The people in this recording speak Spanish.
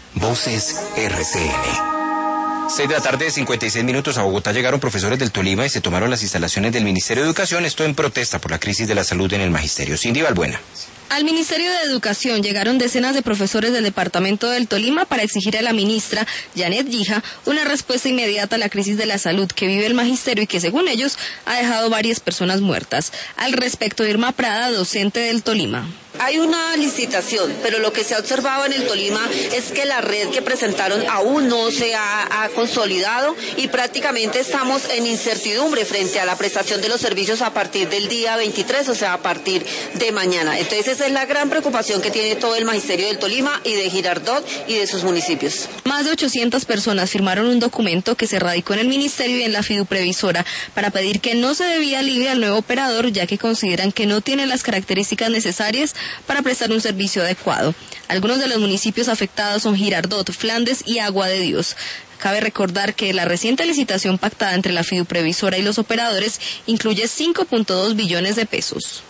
Voces RCN. 6 de la tarde, 56 minutos. A Bogotá llegaron profesores del Tolima y se tomaron las instalaciones del Ministerio de Educación, esto en protesta por la crisis de la salud en el magisterio. Cindy Balbuena. Al Ministerio de Educación llegaron decenas de profesores del departamento del Tolima para exigir a la ministra, Janet Guija, una respuesta inmediata a la crisis de la salud que vive el magisterio y que, según ellos, ha dejado varias personas muertas. Al respecto, Irma Prada, docente del Tolima. Hay una licitación, pero lo que se ha observado en el Tolima es que la red que presentaron aún no se ha consolidado y prácticamente estamos en incertidumbre frente a la prestación de los servicios a partir del día 23, o sea, a partir de mañana. Entonces esa es la gran preocupación que tiene todo el magisterio del Tolima y de Girardot y de sus municipios. Más de 800 personas firmaron un documento que se radicó en el ministerio y en la fiduprevisora para pedir que no se dé vía libre al nuevo operador, ya que consideran que no tiene las características necesarias para prestar un servicio adecuado. Algunos de los municipios afectados son Girardot, Flandes y Agua de Dios. Cabe recordar que la reciente licitación pactada entre la fiduprevisora y los operadores incluye 5.2 billones de pesos.